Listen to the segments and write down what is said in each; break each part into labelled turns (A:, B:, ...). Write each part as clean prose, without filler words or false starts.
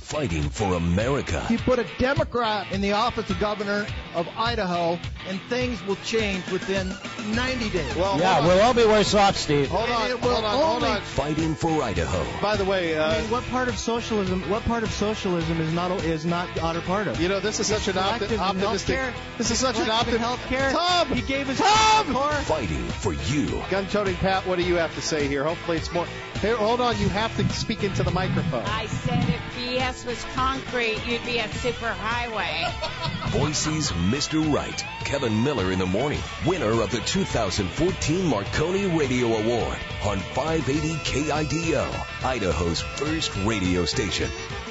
A: fighting for America.
B: You put a Democrat in the office of governor of Idaho, and things will change within 90 days.
C: Well, we'll all be worse off, Steve.
B: Hold on.
A: Fighting for Idaho.
C: By the way,
D: what part of socialism is not Otter part of?
C: You know, this is such an optimistic. This is such an optimistic.
D: Tom, he gave us
A: Fighting for you.
C: Gun-toting Pat, what do you have to say here? Hopefully it's more. Here, hold on. You have to speak into the microphone.
E: I said if BS was concrete, you'd be a superhighway.
A: Boise's Mr. Right. Kevin Miller in the morning. Winner of the 2014 Marconi Radio Award on 580 KIDO, Idaho's first radio station.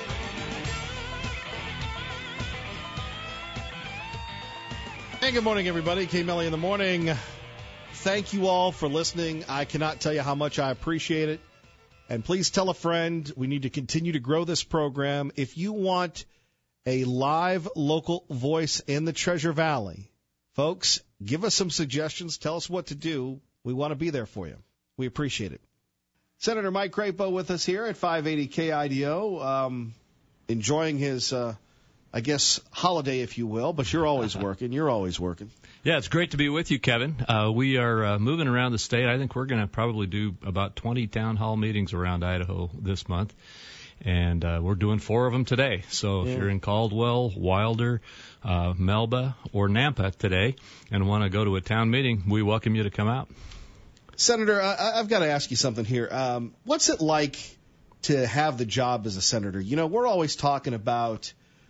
C: Hey, good morning, everybody. K. Melly in the morning. Thank you all for listening. I cannot tell you how much I appreciate it. And please tell a friend. We need to continue to grow this program. If you want a live local voice in the Treasure Valley, folks, give us some suggestions. Tell us what to do. We want to be there for you. We appreciate it. Senator Mike Crapo with us here at 580 KIDO, enjoying his, holiday, if you will. But you're always working.
F: Yeah, it's great to be with you, Kevin. We are moving around the state. I think we're going to probably do about 20 town hall meetings around Idaho this month. And we're doing 4 of them today. So if you're in Caldwell, Wilder, Melba, or Nampa today and want to go to a town meeting, we welcome you to come out.
C: Senator, I've got to ask you something here. What's it like to have the job as a senator? You know, we're always talking about,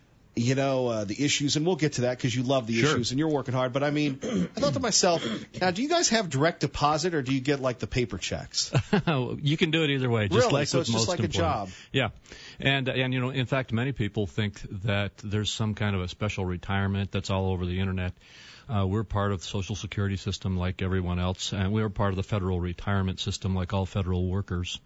C: the issues, and we'll get to that because you love the issues and you're working hard. But, I mean, I thought to myself, now, do you guys have direct deposit or do you get, like, the paper checks?
F: You can do it either way.
C: Really?
F: Like
C: so
F: with
C: it's just
F: most
C: like a job.
F: Yeah. And, in fact, many people think that there's some kind of a special retirement that's all over the Internet. We're part of the Social Security system like everyone else, and we're part of the federal retirement system like all federal workers.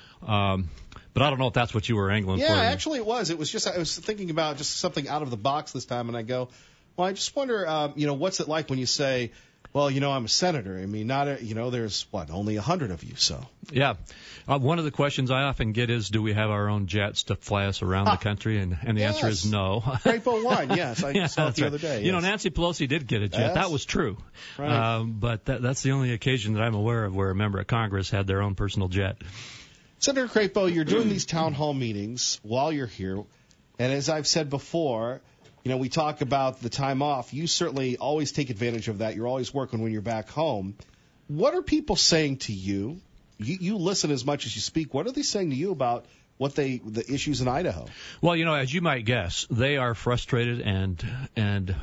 F: But I don't know if that's what you were angling for.
C: Yeah, actually it was. It was just I was thinking about just something out of the box this time, and I go, well, I just wonder, what's it like when you say, well, I'm a senator. I mean, there's, only 100 of you, so.
F: Yeah. One of the questions I often get is, do we have our own jets to fly us around the country? And the answer is no.
C: Crapo Wine, yes. I saw it the other day.
F: Yes. Nancy Pelosi did get a jet. Yes. That was true.
C: Right.
F: But that's the only occasion that I'm aware of where a member of Congress had their own personal jet.
C: Senator Crapo, you're doing these town hall meetings while you're here. And as I've said before, we talk about the time off. You certainly always take advantage of that. You're always working when you're back home. What are people saying to you? You listen as much as you speak. What are they saying to you about the issues in Idaho?
F: Well, as you might guess, they are frustrated and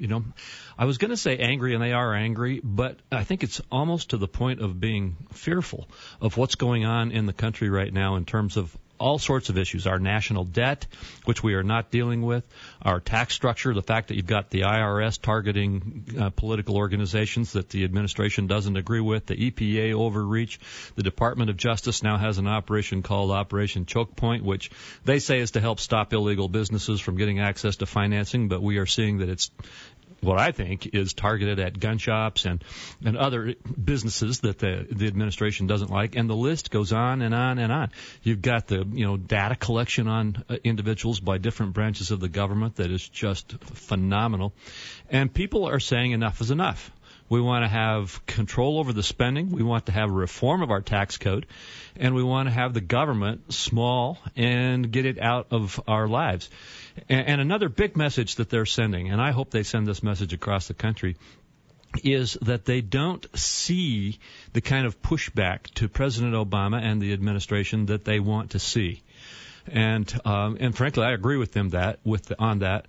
F: I was going to say angry, and they are angry, but I think it's almost to the point of being fearful of what's going on in the country right now in terms of all sorts of issues. Our national debt, which we are not dealing with, our tax structure, the fact that you've got the IRS targeting political organizations that the administration doesn't agree with, the EPA overreach, the Department of Justice now has an operation called Operation Choke Point, which they say is to help stop illegal businesses from getting access to financing, but we are seeing that it's what I think is targeted at gun shops and other businesses that the administration doesn't like, and the list goes on and on and on. You've got the data collection on individuals by different branches of the government that is just phenomenal, and people are saying enough is enough. We want to have control over the spending. We want to have a reform of our tax code, and we want to have the government small and get it out of our lives. And another big message that they're sending, and I hope they send this message across the country, is that they don't see the kind of pushback to President Obama and the administration that they want to see. And frankly, I agree with them on that.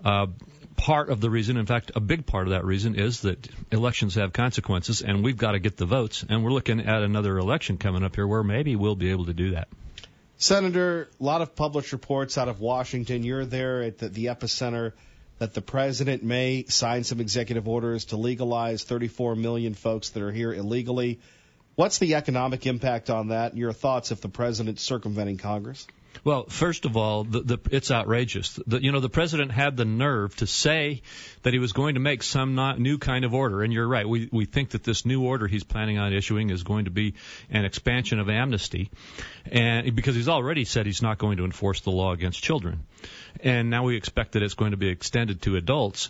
F: Part of the reason, in fact, a big part of that reason is that elections have consequences, and we've got to get the votes. And we're looking at another election coming up here where maybe we'll be able to do that.
C: Senator, a lot of published reports out of Washington. You're there at the epicenter that the president may sign some executive orders to legalize 34 million folks that are here illegally. What's the economic impact on that? Your thoughts if the president's circumventing Congress?
F: Well, first of all, it's outrageous. The president had the nerve to say that he was going to make some new kind of order. And you're right. We think that this new order he's planning on issuing is going to be an expansion of amnesty, and because he's already said he's not going to enforce the law against children. And now we expect that it's going to be extended to adults.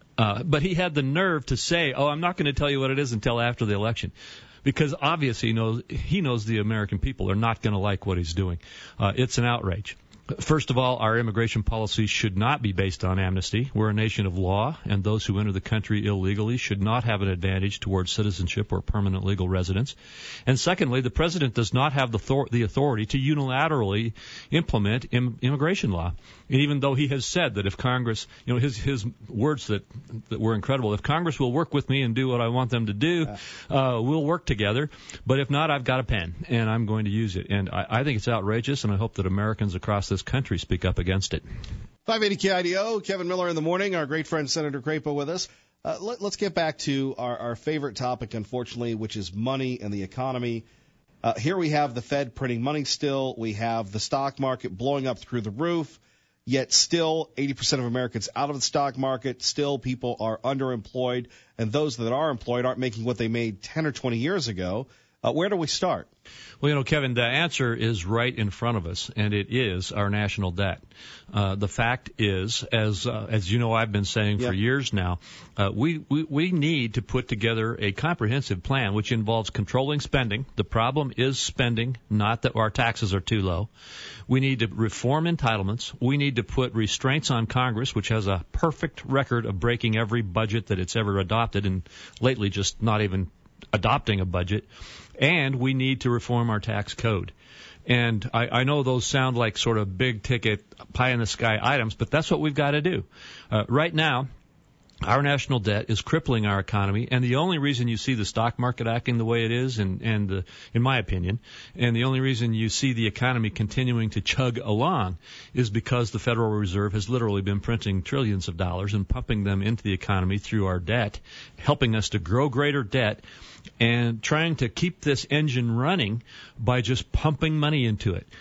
F: But he had the nerve to say, I'm not going to tell you what it is until after the election. Because obviously he knows the American people are not going to like what he's doing. It's an outrage. First of all, our immigration policy should not be based on amnesty. We're a nation of law, and those who enter the country illegally should not have an advantage towards citizenship or permanent legal residence. And secondly, the president does not have the authority to unilaterally implement immigration law. And even though he has said that if Congress, his words that were incredible, if Congress will work with me and do what I want them to do, we'll work together. But if not, I've got a pen, and I'm going to use it. And I think it's outrageous, and I hope that Americans across this country speak up against it.
C: 580 KIDO, Kevin Miller in the morning. Our great friend Senator Crapo with us. Let's get back to our favorite topic, unfortunately, which is money and the economy. Here we have the Fed printing money still. We have the stock market blowing up through the roof, yet still 80% of Americans out of the stock market. Still people are underemployed, and those that are employed aren't making what they made 10 or 20 years ago. Where do we start?
F: Well, Kevin, the answer is right in front of us, and it is our national debt. The fact is, as I've been saying for years now, we need to put together a comprehensive plan which involves controlling spending. The problem is spending, not that our taxes are too low. We need to reform entitlements. We need to put restraints on Congress, which has a perfect record of breaking every budget that it's ever adopted, and lately just not even adopting a budget. And we need to reform our tax code. And I know those sound like sort of big-ticket, pie-in-the-sky items, but that's what we've got to do. Right now, our national debt is crippling our economy, and the only reason you see the stock market acting the way it is, in my opinion, and the only reason you see the economy continuing to chug along is because the Federal Reserve has literally been printing trillions of dollars and pumping them into the economy through our debt, helping us to grow greater debt, and trying to keep this engine running by just pumping money into it.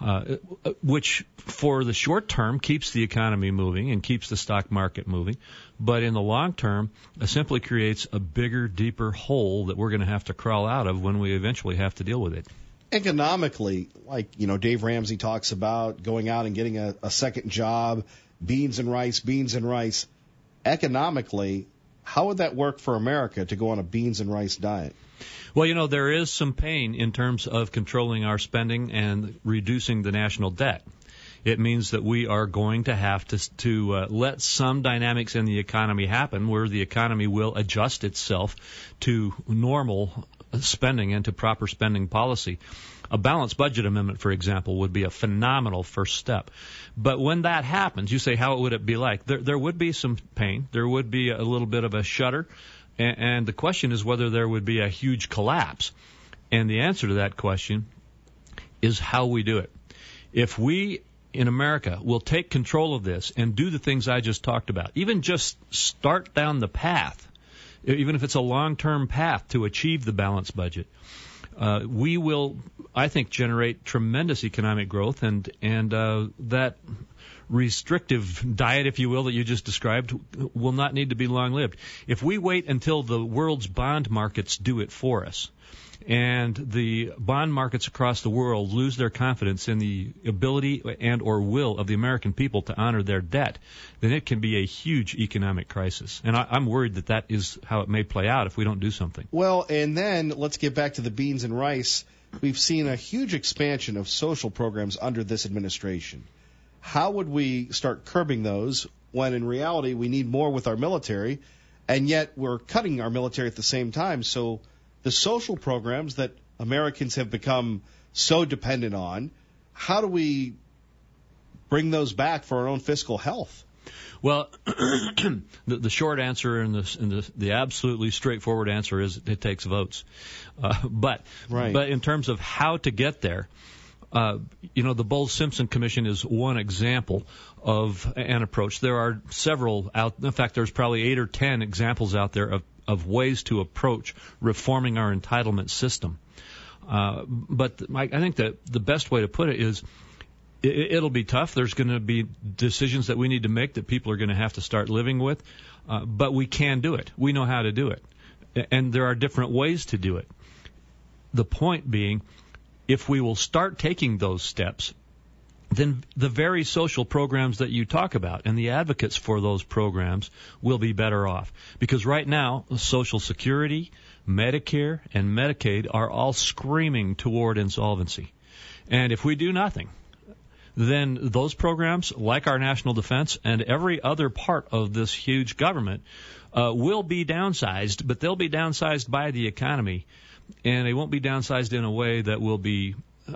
F: Which for the short term keeps the economy moving and keeps the stock market moving, but in the long term simply creates a bigger, deeper hole that we're going to have to crawl out of when we eventually have to deal with it.
C: Economically, like Dave Ramsey talks about going out and getting a second job, beans and rice. Economically, how would that work for America to go on a beans and rice diet?
F: Well, there is some pain in terms of controlling our spending and reducing the national debt. It means that we are going to have to let some dynamics in the economy happen where the economy will adjust itself to normal spending and to proper spending policy. A balanced budget amendment, for example, would be a phenomenal first step. But when that happens, you say, how would it be like? There would be some pain. There would be a little bit of a shudder. And the question is whether there would be a huge collapse. And the answer to that question is how we do it. If we in America will take control of this and do the things I just talked about, even just start down the path, even if it's a long-term path to achieve the balanced budget, we will, I think, generate tremendous economic growth, and that restrictive diet, if you will, that you just described will not need to be long-lived. If we wait until the world's bond markets do it for us, and the bond markets across the world lose their confidence in the ability and or will of the American people to honor their debt, then it can be a huge economic crisis. And I'm worried that is how it may play out if we don't do something.
C: Well, and then let's get back to the beans and rice. We've seen a huge expansion of social programs under this administration. How would we start curbing those when in reality we need more with our military, and yet we're cutting our military at the same time? So the social programs that Americans have become so dependent on, how do we bring those back for our own fiscal health?
F: Well, the short answer and the absolutely straightforward answer is it takes votes. But in terms of how to get there, the Bowles-Simpson Commission is one example of an approach. There are several out. In fact, there's probably 8 or 10 examples out there of ways to approach reforming our entitlement system. But I think that the best way to put it is It'll be tough. There's going to be decisions that we need to make that people are going to have to start living with, but we can do it. We know how to do it, and there are different ways to do it. The point being, if we will start taking those steps, then the very social programs that you talk about and the advocates for those programs will be better off. Because right now, Social Security, Medicare, and Medicaid are all screaming toward insolvency. And if we do nothing, then those programs, like our national defense and every other part of this huge government, will be downsized, but they'll be downsized by the economy, and they won't be downsized in a way that will be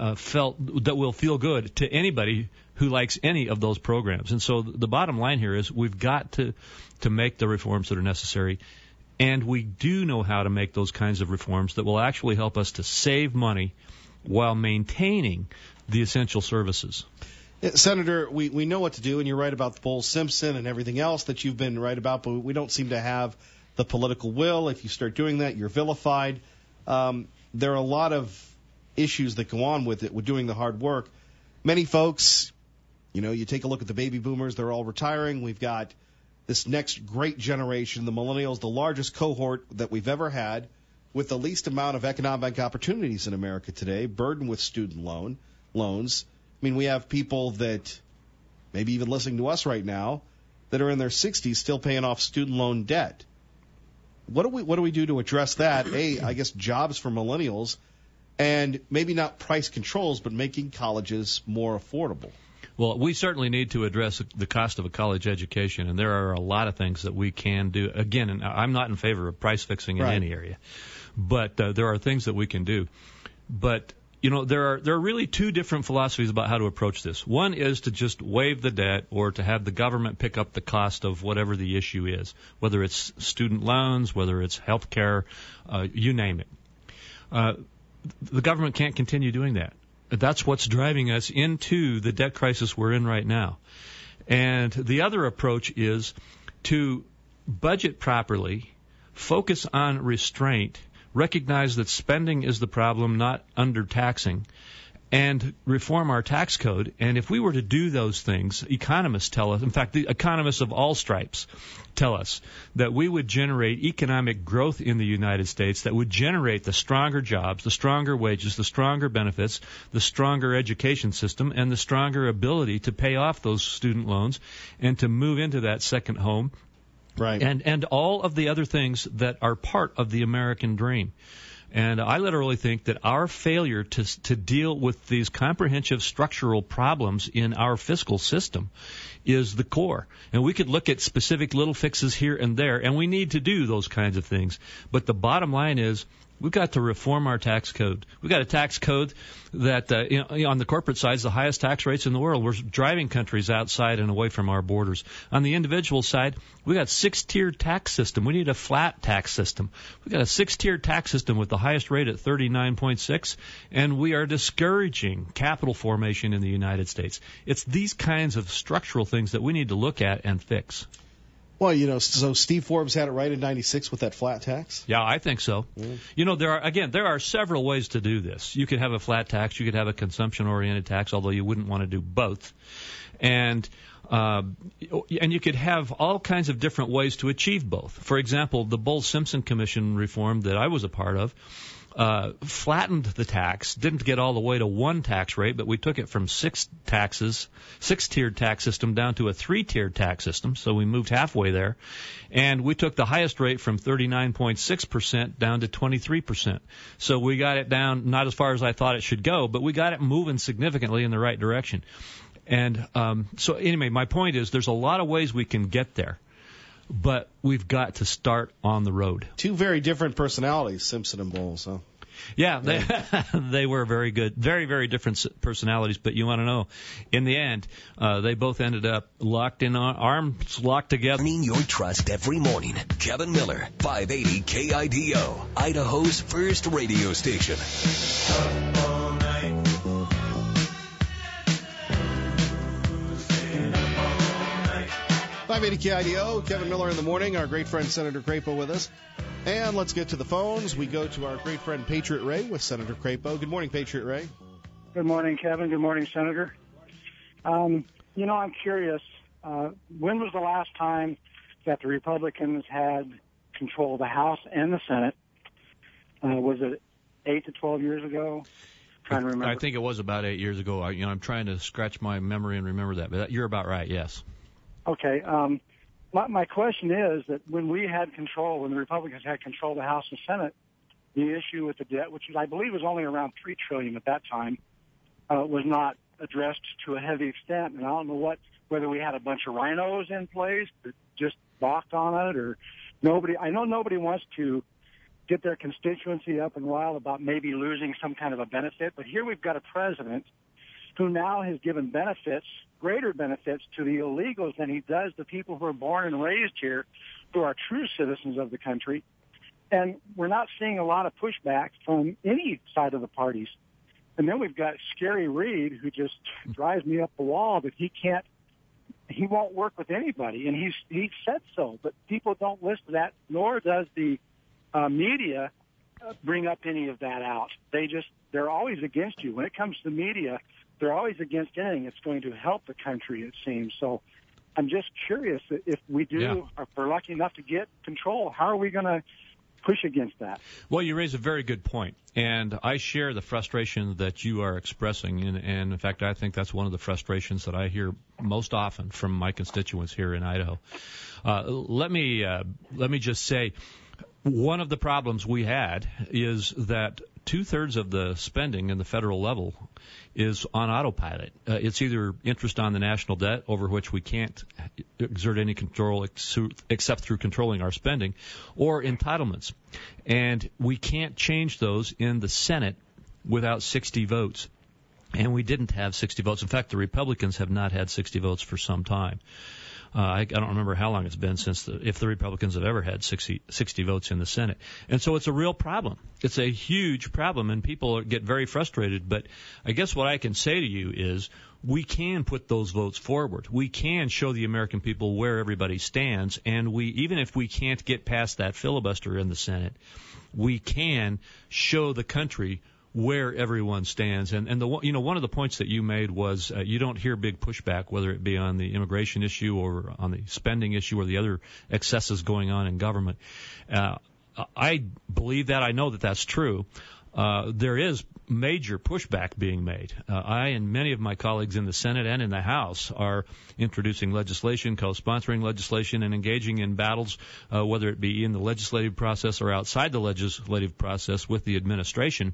F: that will feel good to anybody who likes any of those programs. And so the bottom line here is we've got to make the reforms that are necessary, and we do know how to make those kinds of reforms that will actually help us to save money while maintaining the essential services.
C: Senator, we know what to do, and you're right about the Bowles-Simpson and everything else that you've been right about, but we don't seem to have the political will. If you start doing that, you're vilified. There are a lot of issues that go on with it, with doing the hard work. Many folks, you take a look at the baby boomers, they're all retiring. We've got this next great generation, the millennials, the largest cohort that we've ever had, with the least amount of economic opportunities in America today, burdened with student loans. I mean, we have people that maybe even listening to us right now that are in their 60s still paying off student loan debt. What do we do to address that? I guess jobs for millennials, and maybe not price controls, but making colleges more affordable.
F: Well, we certainly need to address the cost of a college education, and there are a lot of things that we can do. Again, and I'm not in favor of price fixing in any area, but there are things that we can do. But there are really two different philosophies about how to approach this. One is to just waive the debt or to have the government pick up the cost of whatever the issue is, whether it's student loans, whether it's health care, you name it. The government can't continue doing that. That's what's driving us into the debt crisis we're in right now. And the other approach is to budget properly, focus on restraint, recognize that spending is the problem, not undertaxing, and reform our tax code. And if we were to do those things, economists tell us, in fact, the economists of all stripes tell us that we would generate economic growth in the United States that would generate the stronger jobs, the stronger wages, the stronger benefits, the stronger education system, and the stronger ability to pay off those student loans and to move into that second home.
C: Right.
F: And all of the other things that are part of the American dream. And I literally think that our failure to deal with these comprehensive structural problems in our fiscal system is the core. And we could look at specific little fixes here and there, and we need to do those kinds of things. But the bottom line is we've got to reform our tax code. We've got a tax code that, on the corporate side, is the highest tax rates in the world. We're driving countries outside and away from our borders. On the individual side, we've got a 6-tiered tax system. We need a flat tax system. We've got a 6-tiered tax system with the highest rate at 39.6, and we are discouraging capital formation in the United States. It's these kinds of structural things that we need to look at and fix.
C: Well, so Steve Forbes had it right in '96 with that flat tax?
F: Yeah, I think so.
C: Mm.
F: There are several ways to do this. You could have a flat tax. You could have a consumption-oriented tax, although you wouldn't want to do both. And you could have all kinds of different ways to achieve both. For example, the Bowles-Simpson Commission reform that I was a part of flattened the tax, didn't get all the way to one tax rate, but we took it from 6-tiered tax system down to a 3-tiered tax system, so we moved halfway there. And we took the highest rate from 39.6% down to 23%. So we got it down, not as far as I thought it should go, but we got it moving significantly in the right direction. And so anyway, my point is there's a lot of ways we can get there. But we've got to start on the road.
C: Two very different personalities, Simpson and Bowles, huh?
F: Yeah, they were very good, very, very different personalities. But you want to know, in the end, they both ended up locked in, arms locked together.
A: Earning your trust every morning. Kevin Miller, 580 KIDO, Idaho's first radio station.
C: 580 KIDO, Kevin Miller in the morning, our great friend Senator Crapo with us. And let's get to the phones. We go to our great friend Patriot Ray with Senator Crapo. Good morning, Patriot Ray.
G: Good morning, Kevin. Good morning, Senator. I'm curious. When was the last time that the Republicans had control of the House and the Senate? Was it 8 to 12 years ago? I'm trying to remember.
F: I think it was about 8 years ago. I'm trying to scratch my memory and remember that, but you're about right. Yes.
G: Okay. My question is that when we had control, when the Republicans had control of the House and Senate, the issue with the debt, which I believe was only around $3 trillion at that time, was not addressed to a heavy extent. And I don't know whether we had a bunch of rhinos in place that just balked on it, or nobody. I know nobody wants to get their constituency up and wild about maybe losing some kind of a benefit, but here we've got a president who now has given benefits, greater benefits to the illegals than he does the people who are born and raised here, who are true citizens of the country. And we're not seeing a lot of pushback from any side of the parties. And then we've got Scary Reed, who just drives me up the wall that he won't work with anybody. And he said so, but people don't listen to that, nor does the media bring up any of that out. They're always against you. When it comes to the media, they're always against anything that's going to help the country, it seems. So I'm just curious, if we do, if we're lucky enough to get control, how are we going to push against that?
F: Well, you raise a very good point, and I share the frustration that you are expressing, and in fact, I think that's one of the frustrations that I hear most often from my constituents here in Idaho. Let me just say, one of the problems we had is that 2/3 of the spending in the federal level is on autopilot. It's either interest on the national debt, over which we can't exert any control except through controlling our spending, or entitlements. And we can't change those in the Senate without 60 votes. And we didn't have 60 votes. In fact, the Republicans have not had 60 votes for some time. I don't remember how long it's been if the Republicans have ever had 60 votes in the Senate. And so it's a real problem. It's a huge problem, and people get very frustrated. But I guess what I can say to you is we can put those votes forward. We can show the American people where everybody stands, and even if we can't get past that filibuster in the Senate, we can show the country where everyone stands. And one of the points that you made was you don't hear big pushback, whether it be on the immigration issue or on the spending issue or the other excesses going on in government. I believe that. I know that that's true. There is major pushback being made. I and many of my colleagues in the Senate and in the House are introducing legislation, co-sponsoring legislation, and engaging in battles, whether it be in the legislative process or outside the legislative process with the administration.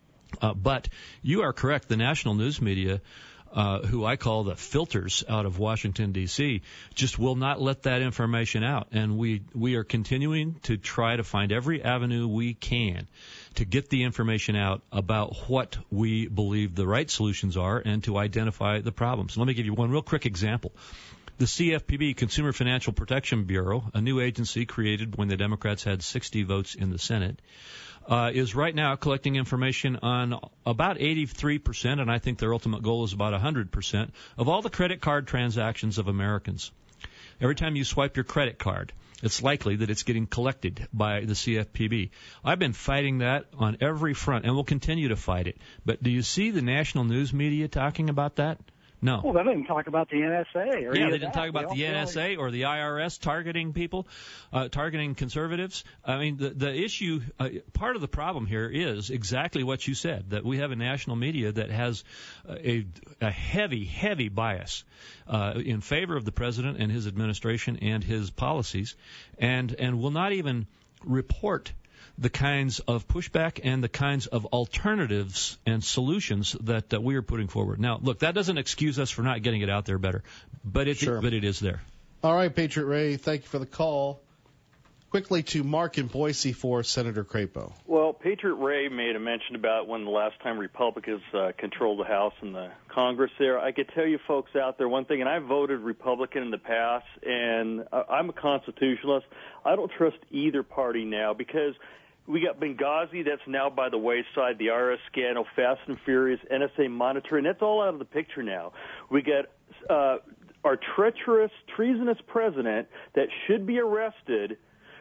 F: But you are correct. The national news media, who I call the filters out of Washington, D.C., just will not let that information out. And we are continuing to try to find every avenue we can to get the information out about what we believe the right solutions are and to identify the problems. Let me give you one real quick example. The CFPB, Consumer Financial Protection Bureau, a new agency created when the Democrats had 60 votes in the Senate, is right now collecting information on about 83%, and I think their ultimate goal is about 100%, of all the credit card transactions of Americans. Every time you swipe your credit card, it's likely that it's getting collected by the CFPB. I've been fighting that on every front, and will continue to fight it. But do you see the national news media talking about that? No.
G: Well, they didn't talk about the NSA.
F: They didn't talk about the NSA or the IRS targeting people, targeting conservatives. I mean, the issue, part of the problem here is exactly what you said, that we have a national media that has a heavy, heavy bias in favor of the president and his administration and his policies, and will not even report the kinds of pushback and the kinds of alternatives and solutions that we are putting forward. Now, look, that doesn't excuse us for not getting it out there better, but it is there.
C: All right, Patriot Ray, thank you for the call. Quickly to Mark in Boise for Senator Crapo.
H: Well, Patriot Ray made a mention about when the last time Republicans controlled the House and the Congress there. I could tell you folks out there one thing, and I voted Republican in the past, and I'm a constitutionalist. I don't trust either party now because we got Benghazi, that's now by the wayside, the IRS scandal, Fast and Furious, NSA monitoring, that's all out of the picture now. We got our treacherous, treasonous president that should be arrested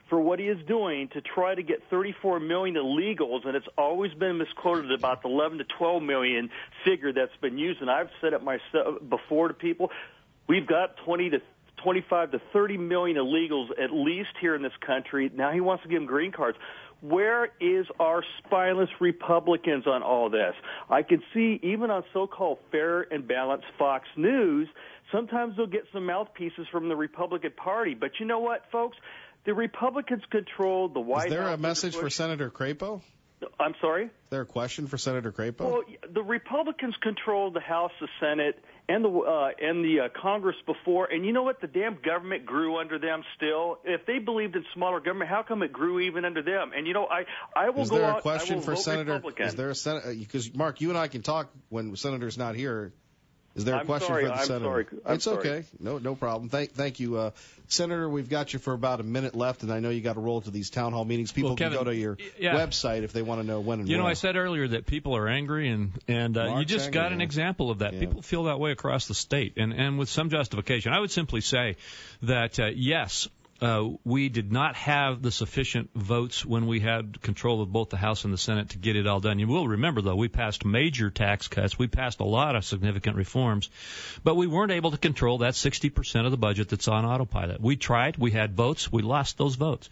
H: for what he is doing to try to get 34 million illegals, and it's always been misquoted about the 11 to 12 million figure that's been used. And I've said it myself before to people. We've got 25 to 30 million illegals at least here in this country. Now he wants to give them green cards. Where is our spineless Republicans on all this? I can see even on so-called fair and balanced Fox News, sometimes they'll get some mouthpieces from the Republican Party. But you know what, folks? The Republicans control the White House.
C: Is there a message for Senator Crapo?
H: I'm sorry?
C: Is there a question for Senator Crapo?
H: Well, the Republicans controlled the House, the Senate, and the Congress before, and you know what? The damn government grew under them still. If they believed in smaller government, how come it grew even under them? And, you know, I will go out. Is there a question for Senator? Republican.
C: Is there a Senator? Because, Mark, you and I can talk when the Senator's not here. Is there a question for the Senator? It's okay. No problem. Thank you. Senator, we've got you for about a minute left, and I know you got to roll to these town hall meetings. People can go to your website if they want to know when and where.
F: You know, I said earlier that people are angry, and you just got an example of that. Yeah. People feel that way across the state, and with some justification. I would simply say that, yes, we did not have the sufficient votes when we had control of both the House and the Senate to get it all done. You will remember, though, we passed major tax cuts. We passed a lot of significant reforms, but we weren't able to control that 60% of the budget that's on autopilot. We tried. We had votes. We lost those votes.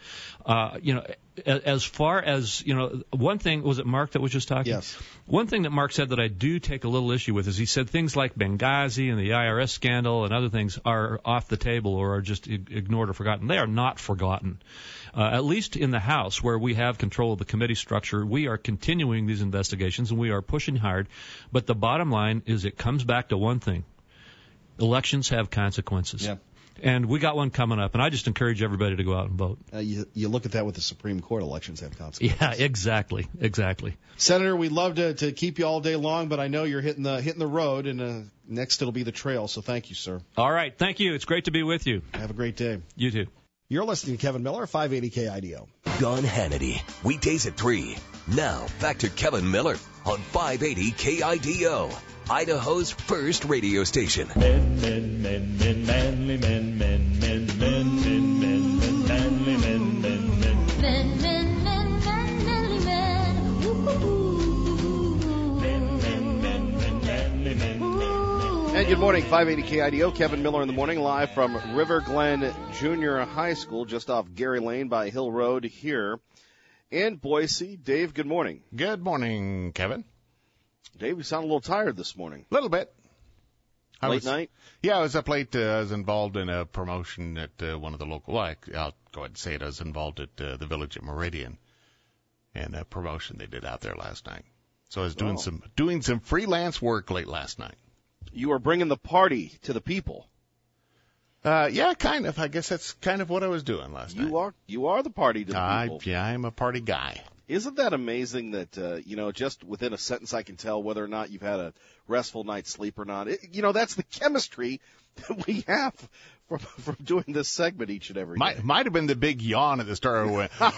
F: As far as, one thing, was it Mark that was just talking?
C: Yes.
F: One thing that Mark said that I do take a little issue with is he said things like Benghazi and the IRS scandal and other things are off the table or are just ignored or forgotten. They are not forgotten. At least in the House, where we have control of the committee structure, we are continuing these investigations and we are pushing hard. But the bottom line is it comes back to one thing. Elections have consequences.
C: Yeah.
F: And we got one coming up, and I just encourage everybody to go out and vote.
C: You look at that with the Supreme Court, elections have consequences.
F: Yeah, exactly.
C: Senator, we'd love to keep you all day long, but I know you're hitting the road, and next it'll be the trail, so thank you, sir.
F: All right, thank you. It's great to be with you.
C: Have a great day.
F: You too.
C: You're listening to Kevin Miller, 580 KIDO.
A: Gun Hannity, weekdays at 3. Now, back to Kevin Miller on 580 KIDO. Idaho's first radio station.
I: Men, manly men, manly men.
J: And good morning, 580 KIDO. Kevin Miller in the morning, live from River Glen Junior High School, just off Gary Lane by Hill Road here in Boise. Dave, good morning.
K: Good morning, Kevin.
J: Dave, you sound a little tired this morning.
K: A little bit.
J: Late night?
K: Yeah, I was up late. I was involved in a promotion at one of the local, I'll go ahead and say it. I was involved at the village at Meridian and a promotion they did out there last night. So I was doing some freelance work late last night.
J: You were bringing the party to the people.
K: Yeah, kind of. I guess that's kind of what I was doing last night.
J: You are the party to the people.
K: Yeah, I'm a party guy.
J: Isn't that amazing that, just within a sentence I can tell whether or not you've had a restful night's sleep or not? That's the chemistry that we have from doing this segment each and every day.
K: Might have been the big yawn at the start.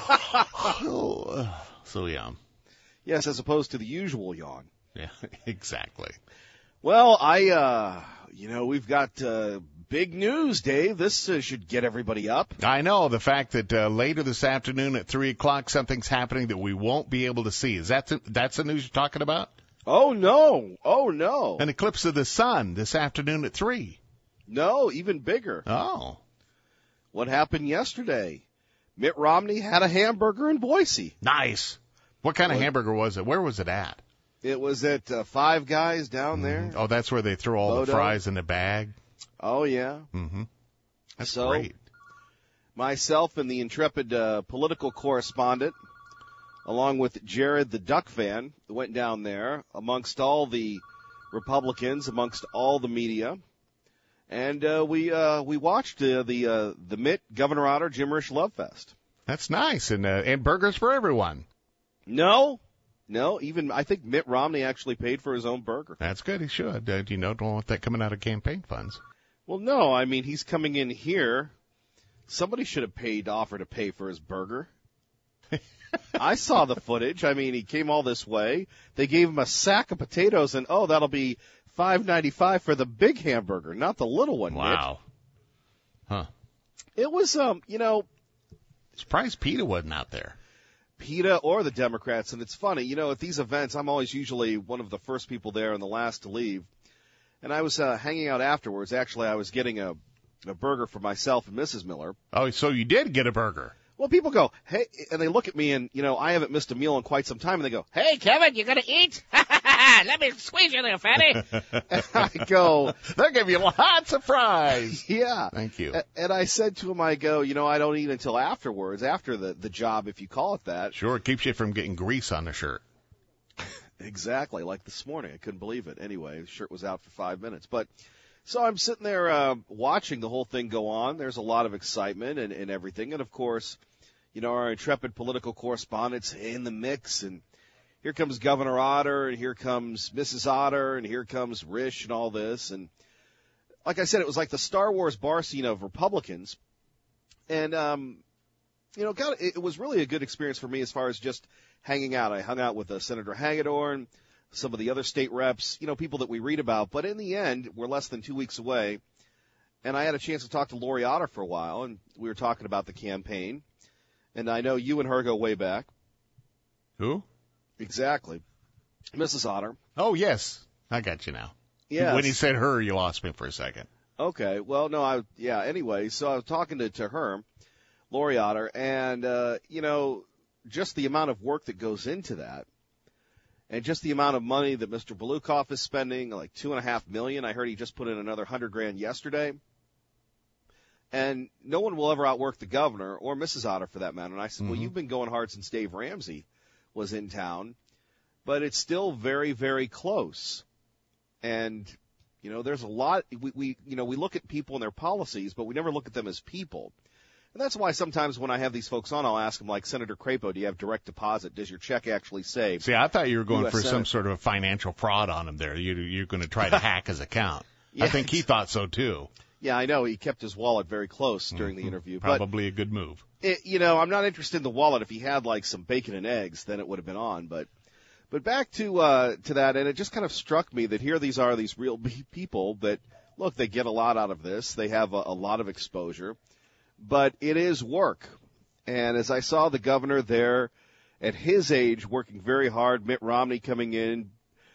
K: So, yeah.
J: Yes, as opposed to the usual yawn.
K: Yeah, exactly.
J: Well, we've got big news, Dave. This should get everybody up.
K: I know. The fact that later this afternoon at 3 o'clock, something's happening that we won't be able to see. That's the news you're talking about?
J: Oh, no.
K: An eclipse of the sun this afternoon at 3.
J: No, even bigger.
K: Oh.
J: What happened yesterday? Mitt Romney had a hamburger in Boise.
K: Nice. What kind of hamburger was it? Where was it at?
J: It was at Five Guys down there.
K: Oh, that's where they throw all the fries in a bag?
J: Oh, yeah.
K: Mm-hmm. That's
J: so,
K: great.
J: Myself and the intrepid political correspondent, along with Jared the Duck fan, went down there amongst all the Republicans, amongst all the media. And we watched the Mitt Governor Otter Jimmerish Love Fest.
K: That's nice. And burgers for everyone.
J: No, even I think Mitt Romney actually paid for his own burger.
K: That's good. He should. Don't want that coming out of campaign funds.
J: Well, no. I mean, he's coming in here. Somebody should have offered to pay for his burger. I saw the footage. I mean, he came all this way. They gave him a sack of potatoes, and that'll be $5.95 for the big hamburger, not the little one.
K: Wow.
J: Mitt. Huh. It was,
K: Surprised PETA wasn't out there.
J: PETA or the Democrats. And it's funny, at these events, I'm always usually one of the first people there and the last to leave. And I was hanging out afterwards. Actually, I was getting a burger for myself and Mrs. Miller.
K: Oh, so you did get a burger.
J: Well, people go, hey, and they look at me and, I haven't missed a meal in quite some time. And they go,
L: hey, Kevin, you going to eat? Let me squeeze you there, fatty.
J: And I go,
K: they'll give you lots of fries.
J: Yeah.
K: Thank you.
J: And I said to him, I go, I don't eat until afterwards, after the job, if you call it that.
K: Sure, it keeps you from getting grease on the shirt.
J: Exactly, like this morning. I couldn't believe it. Anyway, the shirt was out for 5 minutes. But so I'm sitting there watching the whole thing go on. There's a lot of excitement and everything. And, of course, our intrepid political correspondent's in the mix. And here comes Governor Otter, and here comes Mrs. Otter, and here comes Risch and all this. And like I said, it was like the Star Wars bar scene of Republicans. And, it was really a good experience for me as far as just hanging out. I hung out with Senator Hagedorn, some of the other state reps, people that we read about. But in the end, we're less than 2 weeks away. And I had a chance to talk to Lori Otter for a while, and we were talking about the campaign. And I know you and her go way back.
K: Who?
J: Exactly. Mrs. Otter.
K: Oh, yes. I got you now.
J: Yes.
K: When he said her, you lost me for a second.
J: Okay. Well, no, anyway, so I was talking to her, Lori Otter, and, just the amount of work that goes into that, and just the amount of money that Mr. Belukoff is spending, like $2.5 million. I heard he just put in another $100,000 yesterday. And no one will ever outwork the governor or Mrs. Otter for that matter. And I said, well, you've been going hard since Dave Ramsey was in town, but it's still very, very close. And, there's a lot, we look at people and their policies, but we never look at them as people. And that's why sometimes when I have these folks on, I'll ask them, like, Senator Crapo, do you have direct deposit? Does your check actually say?
K: See, I thought you were going
J: US
K: for
J: Senate?
K: Some sort of financial fraud on him there. You're going to try to hack his account.
J: Yeah,
K: I think he thought so, too.
J: Yeah, I know. He kept his wallet very close during the interview.
K: Probably a good move.
J: I'm not interested in the wallet. If he had, like, some bacon and eggs, then it would have been on. But back to that, and it just kind of struck me that here these real people that, look, they get a lot out of this. They have a lot of exposure. But it is work. And as I saw the governor there at his age working very hard, Mitt Romney coming in,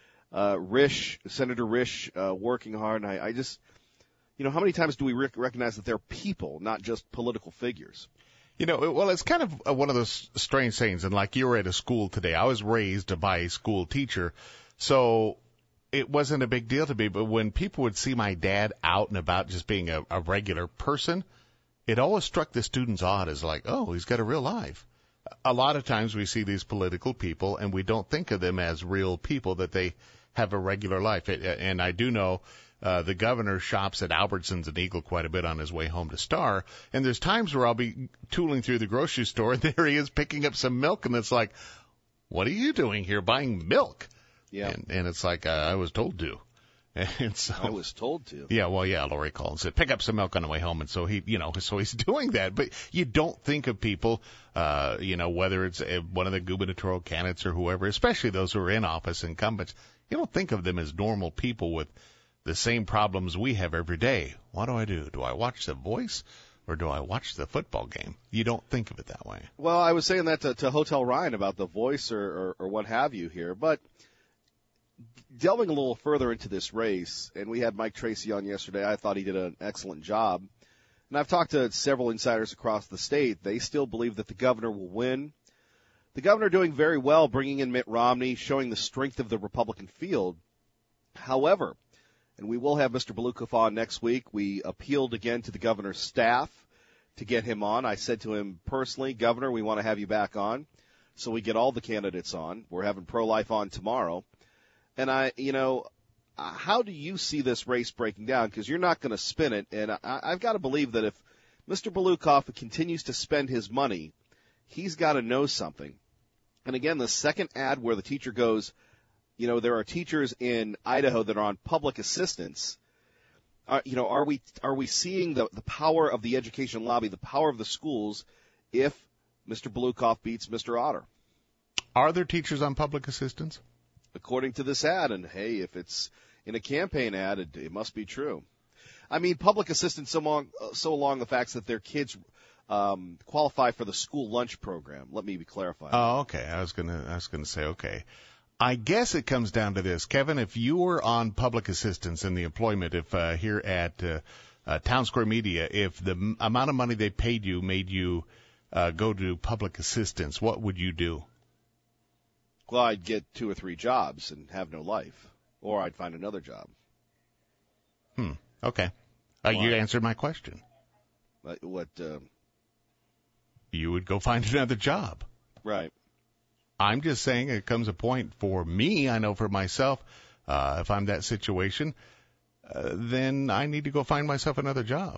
J: Senator Risch working hard, and I just, how many times do we recognize that they're people, not just political figures?
K: Well, it's kind of one of those strange things. And like you were at a school today, I was raised by a school teacher, so it wasn't a big deal to me. But when people would see my dad out and about just being a regular person, it always struck the students odd as like, oh, he's got a real life. A lot of times we see these political people and we don't think of them as real people, that they have a regular life. And I do know the governor shops at Albertsons and Eagle quite a bit on his way home to Star. And there's times where I'll be tooling through the grocery store and there he is picking up some milk. And it's like, what are you doing here buying milk?
J: Yeah.
K: And it's like, I was told to. And so,
J: I was told to.
K: Yeah, well, yeah, Lori called and said, pick up some milk on the way home. And so so he's doing that. But you don't think of people, whether it's one of the gubernatorial candidates or whoever, especially those who are in office, incumbents, you don't think of them as normal people with the same problems we have every day. What do? Do I watch The Voice or do I watch the football game? You don't think of it that way.
J: Well, I was saying that to Hotel Ryan about The Voice or what have you here, but delving a little further into this race, and we had Mike Tracy on yesterday. I thought he did an excellent job. And I've talked to several insiders across the state. They still believe that the governor will win. The governor doing very well, bringing in Mitt Romney, showing the strength of the Republican field. However, and we will have Mr. Belukoff on next week, we appealed again to the governor's staff to get him on. I said to him personally, Governor, we want to have you back on. So we get all the candidates on. We're having pro-life on tomorrow. And how do you see this race breaking down? Because you're not going to spin it. And I've got to believe that if Mr. Belukoff continues to spend his money, he's got to know something. And again, the second ad where the teacher goes, there are teachers in Idaho that are on public assistance. Are we seeing the power of the education lobby, the power of the schools, if Mr. Belukoff beats Mr. Otter?
K: Are there teachers on public assistance?
J: According to this ad, and hey, if it's in a campaign ad, it must be true. I mean, public assistance so along the facts that their kids qualify for the school lunch program. Let me be clarified.
K: Oh, okay. I was gonna say, okay. I guess it comes down to this, Kevin. If you were on public assistance in the employment, if here at Town Square Media, if the amount of money they paid you made you go to public assistance, what would you do?
J: Well, I'd get 2 or 3 jobs and have no life, or I'd find another job.
K: Okay. You answered my question.
J: What?
K: You would go find another job.
J: Right.
K: I'm just saying it comes a point for me, I know for myself, if I'm that situation, then I need to go find myself another job.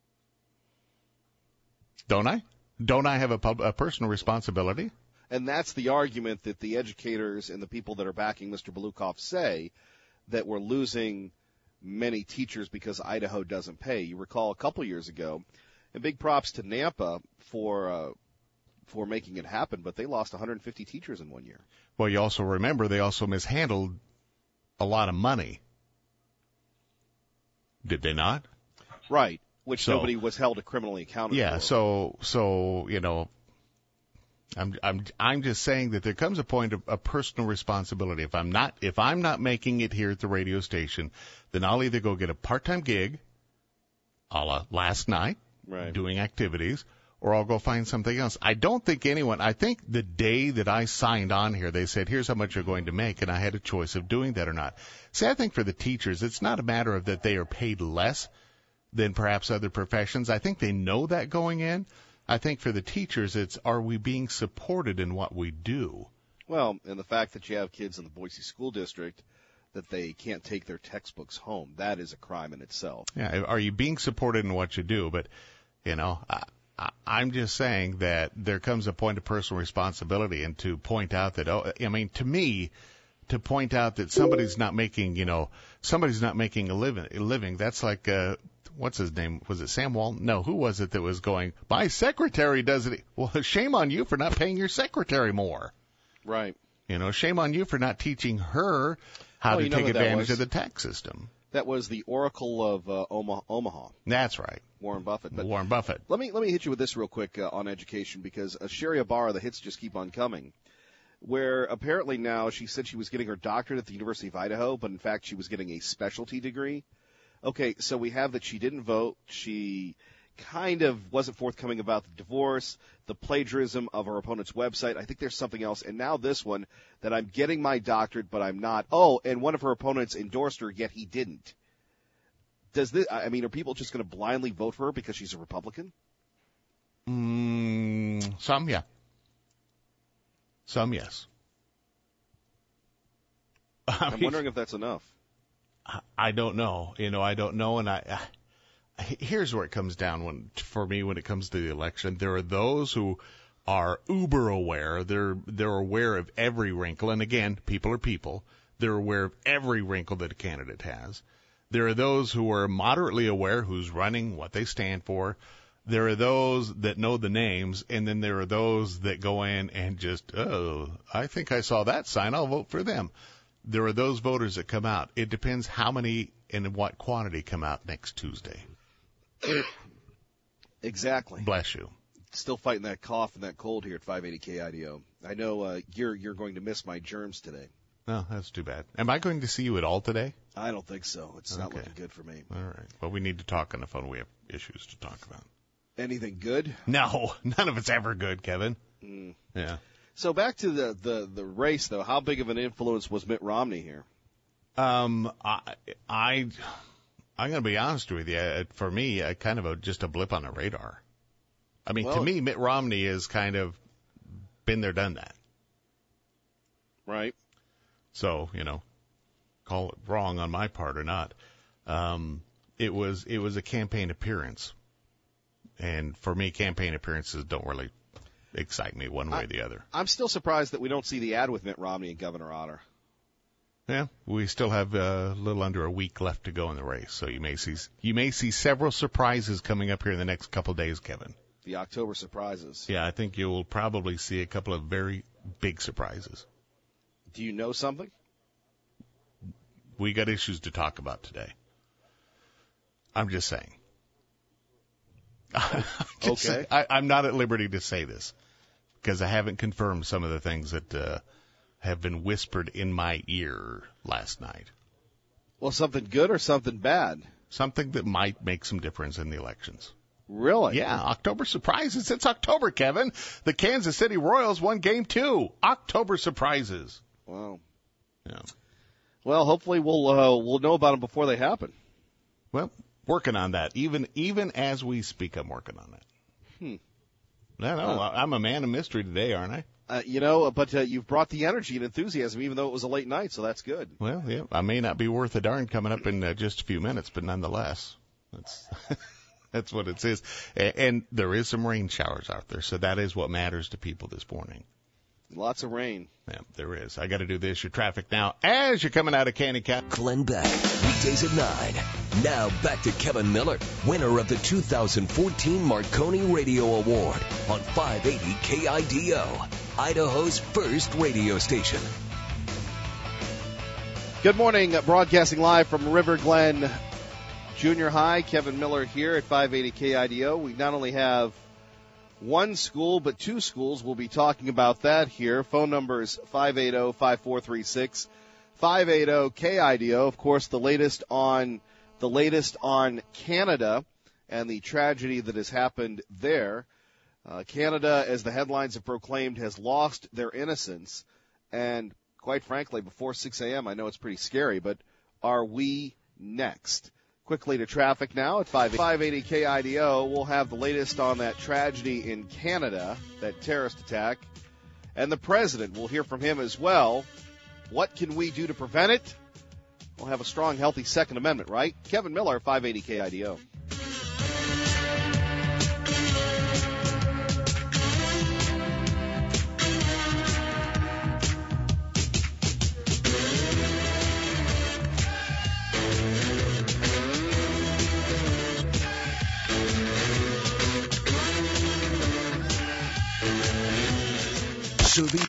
K: Don't I? Don't I have a personal responsibility?
J: And that's the argument that the educators and the people that are backing Mr. Belukoff say, that we're losing many teachers because Idaho doesn't pay. You recall a couple years ago, and big props to Nampa for making it happen, but they lost 150 teachers in 1 year.
K: Well, you also remember they also mishandled a lot of money. Did they not?
J: Right, which nobody was held criminally accountable for.
K: Yeah, so you know, I'm just saying that there comes a point of a personal responsibility. If I'm not making it here at the radio station, then I'll either go get a part-time gig, a la last night, doing activities, or I'll go find something else. I think the day that I signed on here, they said, here's how much you're going to make, and I had a choice of doing that or not. See, I think for the teachers, it's not a matter of that they are paid less than perhaps other professions. I think they know that going in. I think for the teachers, it's, are we being supported in what we do?
J: Well, and the fact that you have kids in the Boise School District that they can't take their textbooks home, that is a crime in itself.
K: Yeah, are you being supported in what you do? But, you know, I'm just saying that there comes a point of personal responsibility, and to point out that, to me, to point out that somebody's not making a living, that's like, what's his name? Was it Sam Walton? No, who was it that was going, my secretary does it? Well, shame on you for not paying your secretary more.
J: Right.
K: You know, shame on you for not teaching her how to take advantage of the tax system.
J: That was the Oracle of Omaha.
K: That's right.
J: Warren Buffett. But
K: Warren Buffett.
J: Let me hit you with this real quick on education, because Sherry Ibarra, the hits just keep on coming, where apparently now she said she was getting her doctorate at the University of Idaho, but in fact she was getting a specialty degree. Okay, so we have that she didn't vote. She kind of wasn't forthcoming about the divorce, the plagiarism of her opponent's website. I think there's something else. And now this one, that I'm getting my doctorate, but I'm not. Oh, and one of her opponents endorsed her, yet he didn't. Are people just going to blindly vote for her because she's a Republican?
K: Some, yeah. Some, yes.
J: I'm wondering if that's enough.
K: I don't know. I don't know. And here's where it comes down for me when it comes to the election. There are those who are uber aware. They're aware of every wrinkle. And again, people are people. They're aware of every wrinkle that a candidate has. There are those who are moderately aware who's running, what they stand for. There are those that know the names, and then there are those that go in and just, I think I saw that sign, I'll vote for them. There are those voters that come out. It depends how many and in what quantity come out next Tuesday.
J: Exactly.
K: Bless you.
J: Still fighting that cough and that cold here at 580 KIDO. I know you're going to miss my germs today.
K: Oh, that's too bad. Am I going to see you at all today?
J: I don't think so. It's not looking good for me.
K: All right. Well, we need to talk on the phone. We have issues to talk about.
J: Anything good?
K: No, none of it's ever good, Kevin. Yeah.
J: So back to the race, though. How big of an influence was Mitt Romney here?
K: I'm going to be honest with you. For me, kind of just a blip on the radar. I mean, to me, Mitt Romney has kind of been there, done that.
J: Right.
K: So, call it wrong on my part or not. It was a campaign appearance. And for me, campaign appearances don't really excite me one way or the other.
J: I'm still surprised that we don't see the ad with Mitt Romney and Governor Otter.
K: Yeah, we still have a little under a week left to go in the race, so you may see several surprises coming up here in the next couple of days, Kevin.
J: The October surprises.
K: Yeah, I think you'll probably see a couple of very big surprises.
J: Do you know something?
K: We got issues to talk about today. I'm just saying.
J: Okay.
K: I'm not at liberty to say this because I haven't confirmed some of the things that have been whispered in my ear last night.
J: Well, something good or something bad?
K: Something that might make some difference in the elections.
J: Really?
K: Yeah, October surprises. It's October, Kevin. The Kansas City Royals won Game 2. October surprises.
J: Wow.
K: Yeah.
J: Well, hopefully we'll know about them before they happen.
K: Well, working on that. Even as we speak, I'm working on that. No, I'm a man of mystery today, aren't I?
J: But you've brought the energy and enthusiasm, even though it was a late night, so that's good.
K: Well, yeah, I may not be worth a darn coming up in just a few minutes, but nonetheless, that's what it is. And there is some rain showers out there, so that is what matters to people this morning.
J: Lots of rain.
K: Yeah, there is. I got to do this. Your traffic now as you're coming out of Canyon County.
A: Glenn Beck, weekdays at 9. Now back to Kevin Miller, winner of the 2014 Marconi Radio Award on 580 KIDO, Idaho's first radio station.
J: Good morning. Broadcasting live from River Glen Junior High. Kevin Miller here at 580 KIDO. We not only have one school, but two schools. We'll be talking about that here. Phone numbers 580-5436, 580-KIDO. Of course, the latest on Canada and the tragedy that has happened there. Canada, as the headlines have proclaimed, has lost their innocence. And quite frankly, before 6 a.m., I know it's pretty scary, but are we next? Quickly to traffic now at 580 KIDO. We'll have the latest on that tragedy in Canada, that terrorist attack. And the president, we'll hear from him as well. What can we do to prevent it? We'll have a strong, healthy Second Amendment, right? Kevin Miller, 580 KIDO.
A: Serving